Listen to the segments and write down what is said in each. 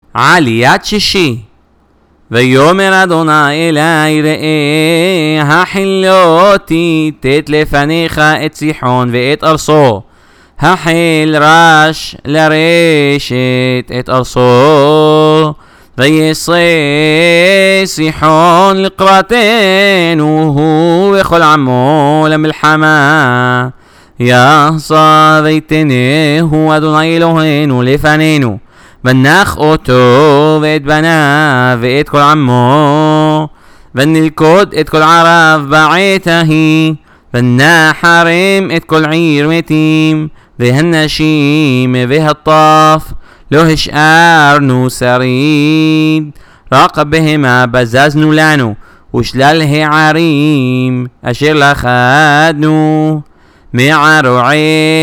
עליית שישי. ויאמר אדוני אלי ראה החילותי תת לפניך את סיחון ואת ארסו, החיל רש לרשת את ארסו, ויסר סיחון לקראתנו הוא וכל עמו למלחמה, יחסה ויתנהו אדוני אלוהינו לפנינו, ונח אותו ואת בניו ואת כל עמו, ונלכוד את כל ערב בעת ההיא, ונחרם את כל עיר מתים, והנשים והטף לא השארנו שריד, רק בהמה בזזנו לנו, ושלל הערים אשר לכדנו מערוער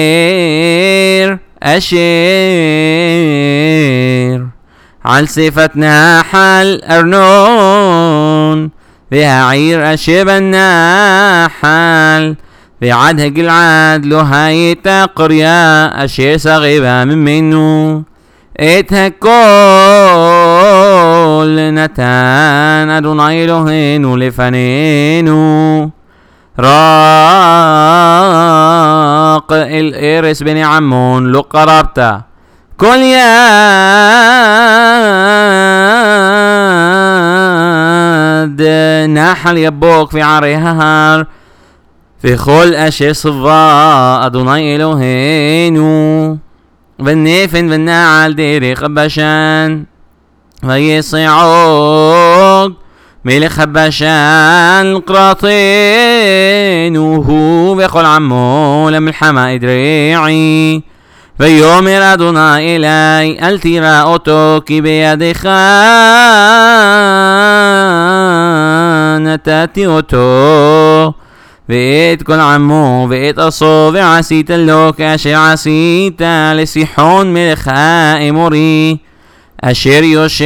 אשר על שפת נחל ארנון, והעיר אשר בנחל ועד הגלעד לא הייתה קריה אשר סרבה ממנו. את הכל נתן אדוני אלוהינו לפנינו, רק אל ארץ בני עמון לא קרבת, כל יד נחל יבוק וערי ההר, וכל אשר סבה אדוני אלוהינו, ונפן ונעל דרך הבשן, ויסעוד מלך הבשן לקראתנו הוא וכל עמו למלחמה אדרעי. ויאמר אדוני אלי אל תירא אותו, כי בידך נתתי אותו ואת כל עמו ואת ארסו, ועשית לו כאשר עשית לסיחון מלך האמורי אשר יושב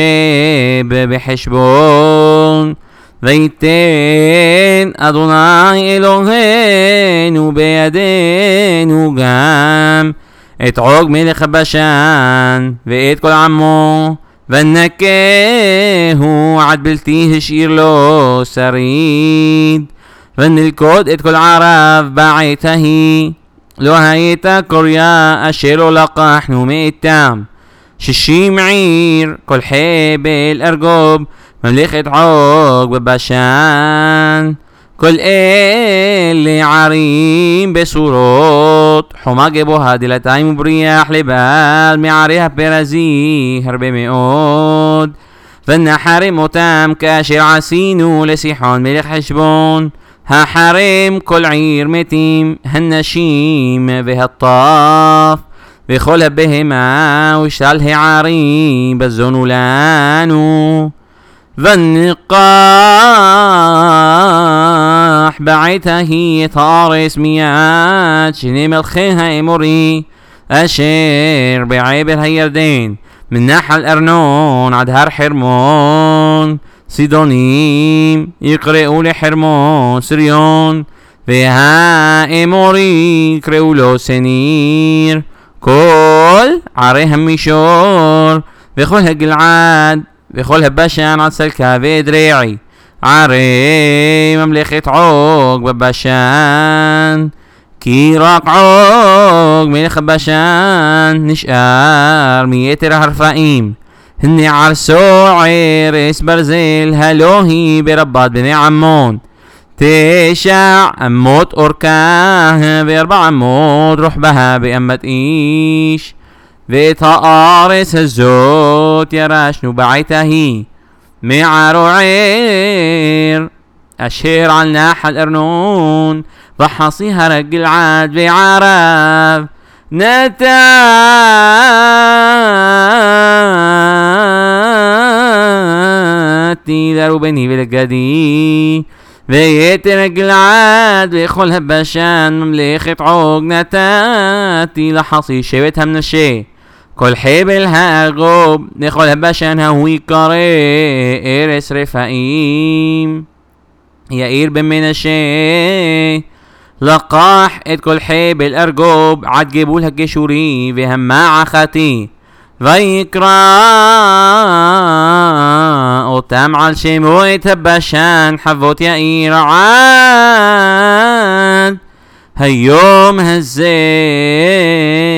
בחשבון. ויתן אדוני אלוהינו בידינו גם את עוג מלך הבשן ואת כל עמו, ונקהו עד בלתי השאיר לו שריד, ונלכוד את כל ערב בעת ההיא, לא הייתה קריה אשר לא לקחנו מאיתם. 60 עיר כל חבל ארגוב ממלכת עוג בבשן, כל אלה ערים בסורות, חומה גבוהה דלתיים ובריח לבעל מערי הפרזי הרבה מאוד, ונחרם אותם כאשר עשינו לסיחון מלך חשבון. החרם כל עיר מתים, הנשים והטף וכל הבהמה ושלל הערים בזונו לנו. ונלקח בעת ההיא את הארץ מיד שני מלכי האמורי אשר בעבר הירדן, מן נחל ארנון עד הר חרמון. סידונים יקראו לחרמון סריון, והאמורי יקראו לו סניר. כל ערי המישור וכל הגלעד וכל הבשן עד סלקה ואדרעי, ערי ממלכת עוג בבשן, כי רק עוג מלך הבשן נשאר מיתר הרפאים. הנה ערסו ערס ברזל, הלא היא ברבת בני עמון, 9 אמות אורכה ו4 אמות רוחבה באמת איש. ואת הארץ הזאת ירשנו בעת ההיא מערוער אשר על נחל ארנון, וחסי הר גלעד וערב נתתי לרובני ולגדי, ויתר גלעד וכל הבשן ממלכת עוג נתתי לחסי שבט המנשה. כל חבל הארגוב לכל הבשן ההוא יקרא ארץ רפאים. יאיר בן מנשה לקח את כל חבל ארגוב עד גבול הגשורי והמעכתי, ויקרא חתם על שמו את הבשן, חוות יאיר עד היום הזה.